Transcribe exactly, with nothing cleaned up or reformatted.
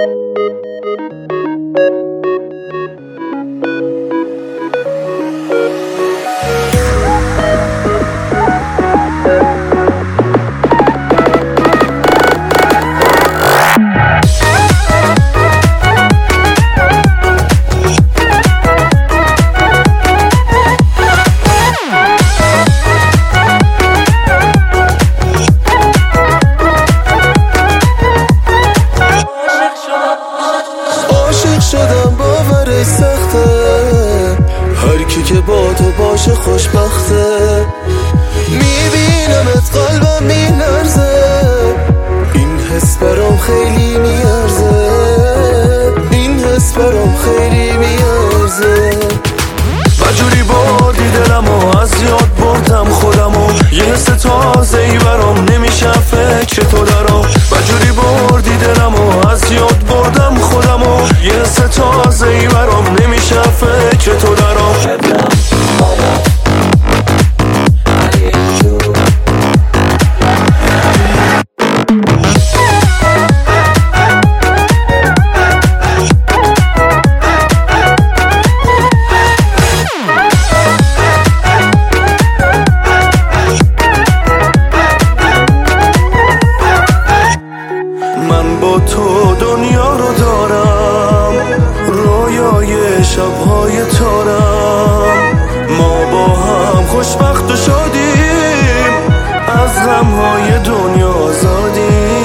شدم باورش سخته، هر کی که با تو باشه خوشبخته. میبینمت قلبم میلرزه، این حس برام خیلی میارزه، این حس برام خیلی میارزه. و جوری بردی دلمو از یاد بردم خودمو، یه حس تازه ای برام نمیشه فکر تو درام. و جوری بردی دلمو از یاد بردم خودمو، یه حس تازه ای برام نمیشه فکر تو درام. من با تو دنیا رو دارم، رویای شبهای تارم. ما با هم خوشبخت و شادیم، از غمهای دنیا آزادیم.